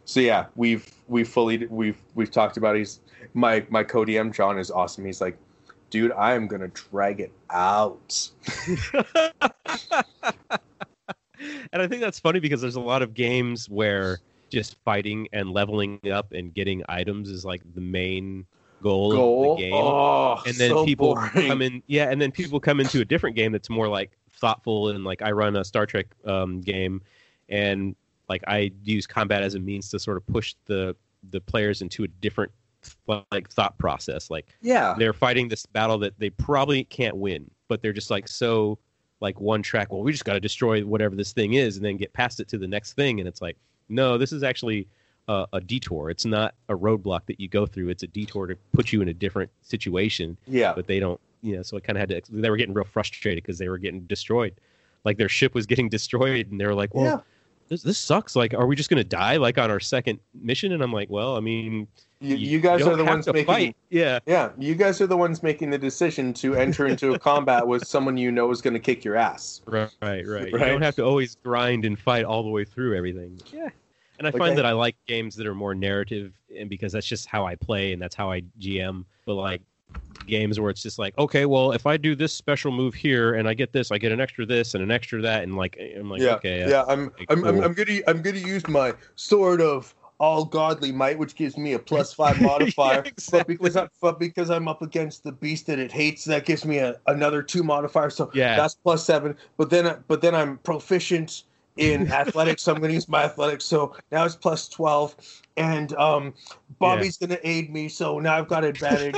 So yeah, we've we've fully we've we've talked about. He's my my co-D M John is awesome. He's like, dude, I am gonna drag it out. And I think that's funny because there's a lot of games where just fighting and leveling up and getting items is like the main goal, goal? of the game. Oh, and then so people boring. come in, yeah, and then people come into a different game that's more like thoughtful, and like I run a Star Trek um, game, and like I use combat as a means to sort of push the the players into a different like thought process. Like Yeah. they're fighting this battle that they probably can't win, but they're just like so like one track. Well, we just got to destroy whatever this thing is, and then get past it to the next thing. And it's like, no, this is actually uh, a detour. It's not a roadblock that you go through. It's a detour to put you in a different situation. Yeah. But they don't, you know. So it kind of had to. They were getting real frustrated because they were getting destroyed. Like their ship was getting destroyed, and they were like, well. Yeah. This, this sucks. Like, are we just going to die like on our second mission? And I'm like, well, I mean, You, you guys don't are the have ones to making. fight. Yeah. Yeah, you guys are the ones making the decision to enter into a combat with someone you know is going to kick your ass. Right, right, right. You Right. don't have to always grind and fight all the way through everything. Yeah. And I Like find I- that I like games that are more narrative, and because that's just how I play and that's how I G M. But like games where it's just like, okay, well, if I do this special move here and I get this, I get an extra this and an extra that, and like I'm like, yeah, okay, yeah. I'm, okay, I'm, I'm, cool. I'm gonna, I'm gonna use my sword of all godly might, which gives me a plus five modifier. Yeah, But exactly. because I, but because I'm up against the beast that it hates, that gives me a, another two modifier. So Yeah. that's plus seven. But then, but then I'm proficient in athletics, so I'm gonna use my athletics. So now it's plus twelve, and um, Bobby's gonna aid me. So now I've got advantage.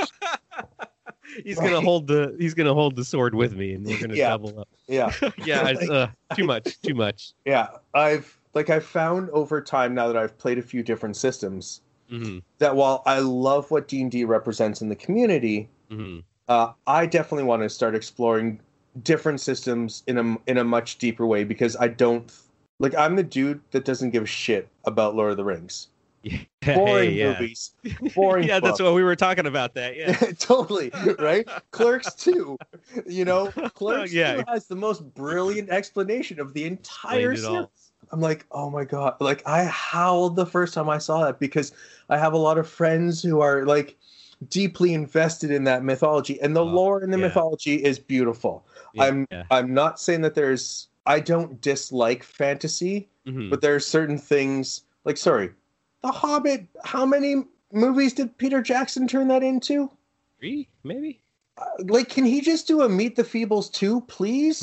He's gonna hold the he's gonna hold the sword with me, and we're gonna Yeah. double up. Yeah. Yeah, it's, uh, too much, too much. Yeah, I've like I've found over time now that I've played a few different systems hmm that while I love what D and D represents in the community, hmm uh, I definitely want to start exploring different systems in a in a much deeper way because I don't like I'm the dude that doesn't give a shit about Lord of the Rings. Yeah, Boring hey, yeah. movies, boring. Yeah, that's books. what we were talking about. That yeah. Totally right. Clerks two, you know, Clerks Yeah. two has the most brilliant explanation of the entire Explained it all. series. I'm like, oh my god! Like I howled the first time I saw that because I have a lot of friends who are like deeply invested in that mythology, and the Oh, lore in the yeah. mythology is beautiful. Yeah, I'm yeah. I'm not saying that there's I don't dislike fantasy, Mhm. but there are certain things like sorry, The Hobbit. How many movies did Peter Jackson turn that into? Three, maybe. Uh, like, can he just do a Meet the Feebles too, please?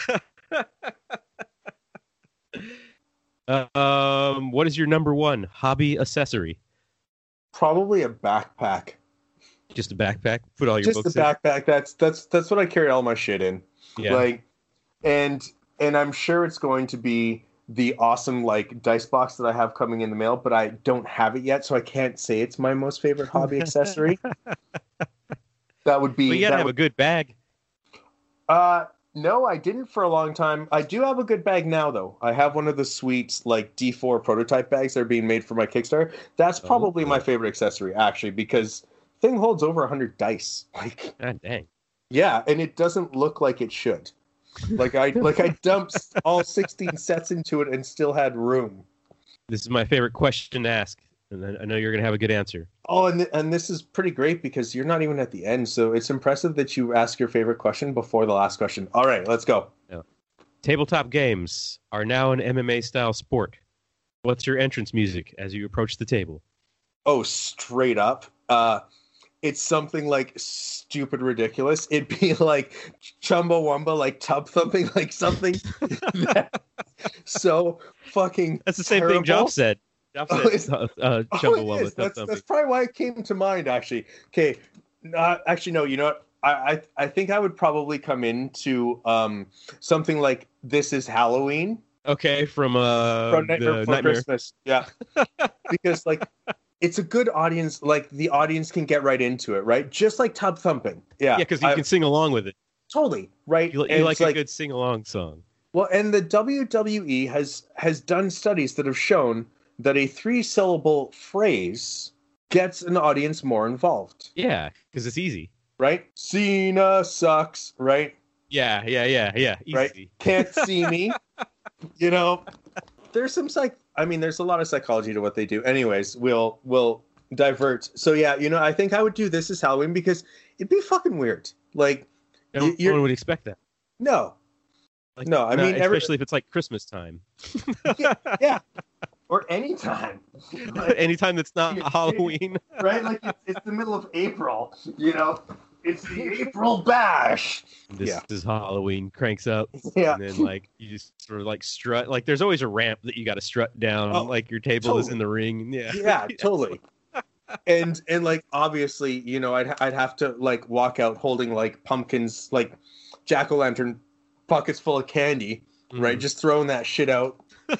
um, what is your number one hobby accessory? Probably a backpack. Just a backpack. Put all your Just a books in. backpack. That's that's that's what I carry all my shit in. Yeah. Like, and and I'm sure it's going to be the awesome like dice box that I have coming in the mail, but I don't have it yet, so I can't say it's my most favorite hobby accessory. That would be. But you gotta that have would- a good bag. Uh, no, I didn't for a long time. I do have a good bag now, though. I have one of the sweet, like, D four prototype bags that are being made for my Kickstarter. That's Oh, probably my cool. favorite accessory, actually, because thing holds over one hundred dice. Like, God dang. yeah, and it doesn't look like it should. Like, I like I dumped all sixteen sets into it and still had room. This is my favorite question to ask, and I I know you're gonna have a good answer. Oh, and th- and this is pretty great because you're not even at the end, so it's impressive that you ask your favorite question before the last question. All right, let's go. Tabletop games are now an M M A style sport. What's your entrance music as you approach the table? Oh, straight up. Uh, it's something like stupid ridiculous. It'd be like Chumbawamba, like tub thumping, like something that so fucking That's the same terrible. thing Joff said. Joff Oh, said it's- uh, uh, Oh, it Chumbawamba, is. tub That's, thumping. that's probably why it came to mind, actually. Okay, uh, actually, no, you know what? I, I I think I would probably come into um something like This Is Halloween Okay, from uh, from Nightmare the Before Nightmare. Christmas. Yeah, because like it's a good audience. Like the audience can get right into it, right? Just like tub thumping. Yeah, Yeah, because you I- can sing along with it. totally right. You, And you it's like a good sing along song. well, and the W W E has has done studies that have shown that a three syllable phrase gets an audience more involved. Yeah, because it's easy. Right? Cena sucks, right? Yeah, yeah, yeah, yeah. Easy. Right. Can't see me. You know, there's some psych I mean, there's a lot of psychology to what they do. Anyways, we'll we'll divert. So yeah, you know, I think I would do this as Halloween because it'd be fucking weird. Like, No y- you're one would expect that. no, Like, no. I not- mean, every, especially if it's like Christmas time. yeah, yeah, or anytime. Like, Anytime that's not Yeah. Halloween. right? Like it's, it's the middle of April. You know, it's the April bash. This Yeah. is Halloween, cranks up, Yeah. and then like you just sort of like strut. Like there's always a ramp that you got to strut down. Oh, like your table is totally. in the ring. Yeah, Yeah, totally. And and like obviously, you know, I'd I'd have to like walk out holding like pumpkins, like jack o' lantern pockets full of candy, right? Mhm. Just throwing that shit out,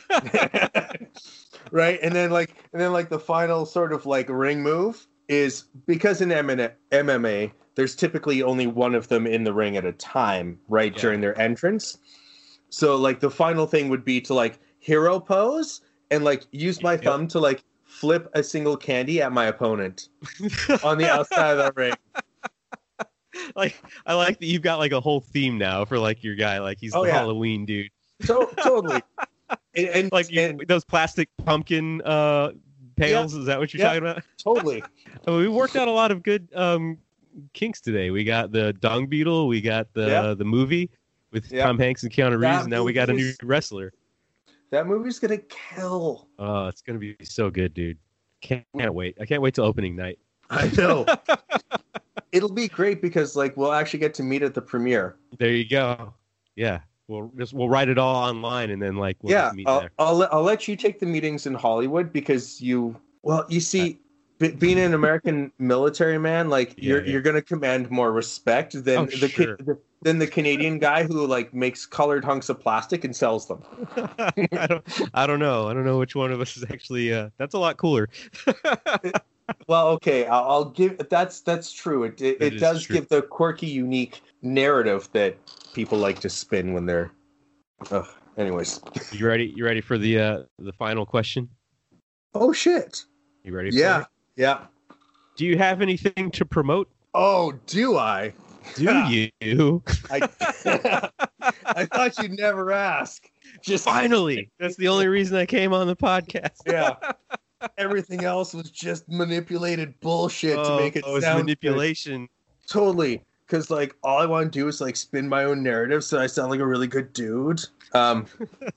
right? And then like and then like the final sort of like ring move is because in M M A there's typically only one of them in the ring at a time, right? Yeah. During their entrance. So like the final thing would be to like hero pose and like use my Yep. thumb to like flip a single candy at my opponent on the outside of the ring. Like I like that you've got like a whole theme now for like your guy. Like he's Oh, the yeah. Halloween dude. To- totally. And, and Like you, and- those plastic pumpkin uh pails. Is that what you're Yeah. talking about? totally. Oh, we worked out a lot of good um, kinks today. We got the Dung Beetle. We got the Yeah. the movie with Yeah. Tom Hanks and Keanu Reeves. That And now we got a new movie's- wrestler. That movie's gonna kill. Oh, it's gonna be so good, dude. Can't, can't wait. I can't wait till opening night. I know. It'll be great because like we'll actually get to meet at the premiere. There you go. Yeah, we'll just we'll write it all online and then like we'll yeah, just meet I'll, there. I'll let I'll let you take the meetings in Hollywood because you well you see. b- Being an American military man, like Yeah, you're yeah. you're gonna command more respect than Oh, the, sure. Ca- than the Canadian guy who like makes colored hunks of plastic and sells them. I don't I don't know. I don't know which one of us is actually. Uh, that's a lot cooler. Well, okay, I'll, I'll give that's that's true. It it, That it is does true. give the quirky, unique narrative that people like to spin when they're. Ugh. Anyways. You ready? You ready for the uh, the final question? Oh shit. You ready? For Yeah. it? Yeah. Do you have anything to promote? Oh, do I? Do Yeah. you? I I thought you'd never ask. Just Finally, that's the only reason I came on the podcast. Yeah. Everything else was just manipulated bullshit Oh, to make it oh, it's sound good. manipulation. Totally. Because like all I want to do is like spin my own narrative so I sound like a really good dude. Um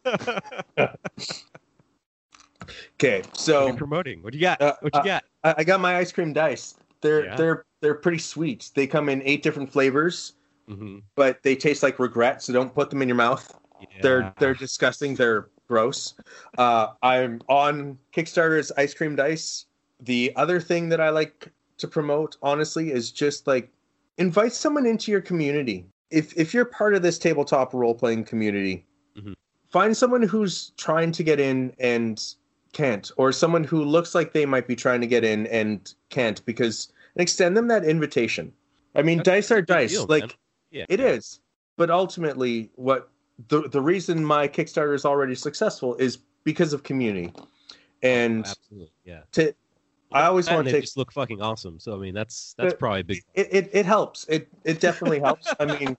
okay, What are so you promoting? What do you got? Uh, what you uh, got? I, I got my ice cream dice. They're Yeah. they're they're pretty sweet. They come in eight different flavors, Mm-hmm. but they taste like regret, so don't put them in your mouth. They're they're disgusting. They're gross. Uh, I'm on Kickstarter's ice cream dice. The other thing that I like to promote, honestly, is just like invite someone into your community. If if you're part of this tabletop role playing community, Mhm. find someone who's trying to get in and can't, or someone who looks like they might be trying to get in and can't, because and extend them that invitation. I mean, That's dice are a big dice. deal, like man. Yeah, it is. But ultimately, what the the reason my Kickstarter is already successful is because of community. And Oh, absolutely, yeah. to I always That want and to they take just look fucking awesome. So I mean, that's that's But- probably a big. it, it, it helps. It it definitely helps. I mean,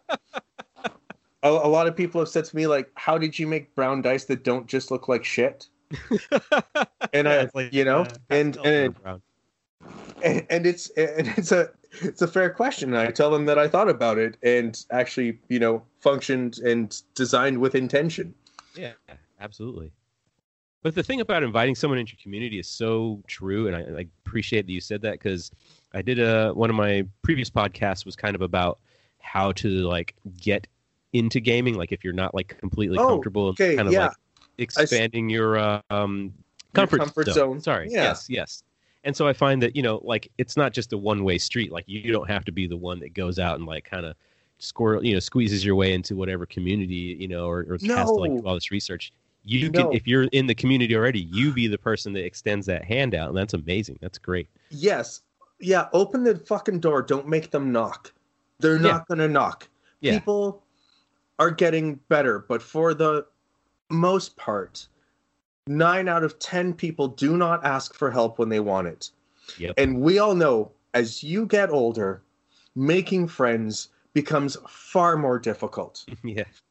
a, a lot of people have said to me like, "How did you make brown dice that don't just look like shit?" And Yeah, I, it's like, you know, uh, and pastel and brown. and, and it's and it's a it's a fair question. And I tell them that I thought about it and actually, you know, functioned and designed with intention. Yeah, absolutely. But the thing about inviting someone into your community is so true, and I, I appreciate that you said that, because I did a one of my previous podcasts was kind of about how to like get into gaming, like if you're not like completely Oh, comfortable, okay, kind of yeah. like expanding your uh, um comfort, comfort zone. zone. Sorry, Yeah. yes, yes. And so I find that, you know, like it's not just a one way street. Like you don't have to be the one that goes out and like kind of score, you know, squeezes your way into whatever community, you know, or, or has to like No. do all this research. You No. can, if you're in the community already, you be the person that extends that hand out, and that's amazing. That's great. Yes. Yeah, open the fucking door. Don't make them knock. They're Yeah. not going to knock. Yeah. People are getting better, but for the most part, nine out of ten people do not ask for help when they want it. Yep. And we all know as you get older, making friends becomes far more difficult. Yeah.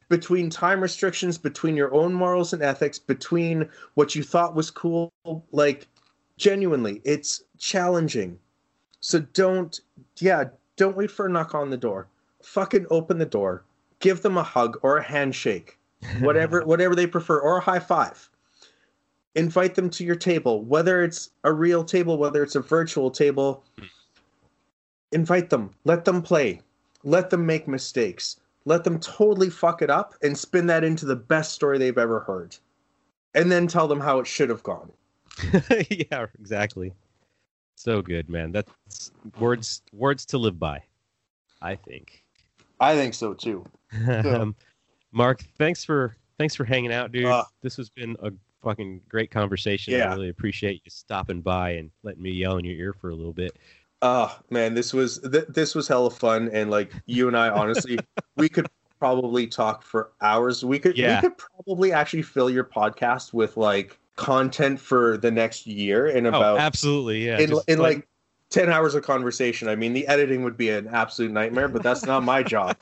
between time restrictions, between your own morals and ethics, between what you thought was cool. Like, genuinely, it's challenging. So don't, yeah, don't wait for a knock on the door. Fucking open the door. Give them a hug or a handshake, whatever, whatever they prefer, or a high five. Invite them to your table, whether it's a real table, whether it's a virtual table. Invite them. Let them play. Let them make mistakes. Let them totally fuck it up and spin that into the best story they've ever heard. And then tell them how it should have gone. Yeah, exactly. So good, man. That's words words to live by, I think. I think so too. So. um, Mark, thanks for thanks for hanging out, dude. Uh, this has been a fucking great conversation. Yeah. I really appreciate you stopping by and letting me yell in your ear for a little bit. Oh man, this was th- this was hella fun, and like you and I, honestly, we could probably talk for hours. We could Yeah. we could probably actually fill your podcast with like content for the next year in about oh, absolutely, yeah. in Just in like, like ten hours of conversation. I mean, the editing would be an absolute nightmare, but that's not my job.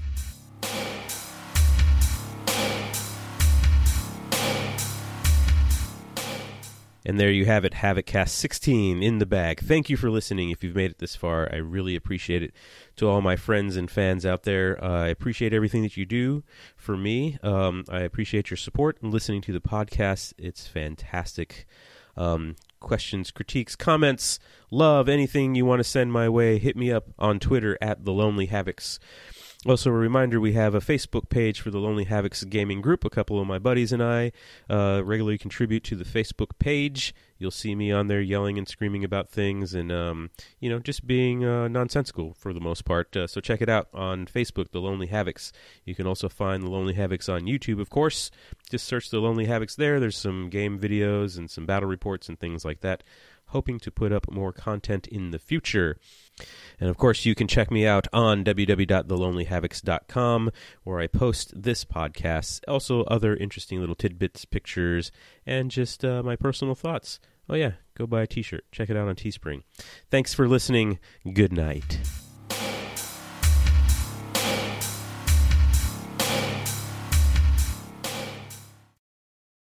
And there you have it, HavocCast sixteen in the bag. Thank you for listening. If you've made it this far, I really appreciate it. To all my friends and fans out there, uh, I appreciate everything that you do for me. Um, I appreciate your support and listening to the podcast. It's fantastic. Um, questions, critiques, comments, love, anything you want to send my way, hit me up on Twitter at The Lonely Havocs. Also, a reminder, we have a Facebook page for the Lonely Havocs gaming group. A couple of my buddies and I uh, regularly contribute to the Facebook page. You'll see me on there yelling and screaming about things and, um, you know, just being uh, nonsensical for the most part. Uh, so check it out on Facebook, The Lonely Havocs. You can also find The Lonely Havocs on YouTube, of course. Just search The Lonely Havocs there. There's some game videos and some battle reports and things like that. Hoping to put up more content in the future. And of course, you can check me out on w w w dot the lonely havocs dot com, where I post this podcast, also other interesting little tidbits, pictures, and just uh, my personal thoughts. Oh yeah, go buy a t-shirt. Check it out on Teespring. Thanks for listening. Good night.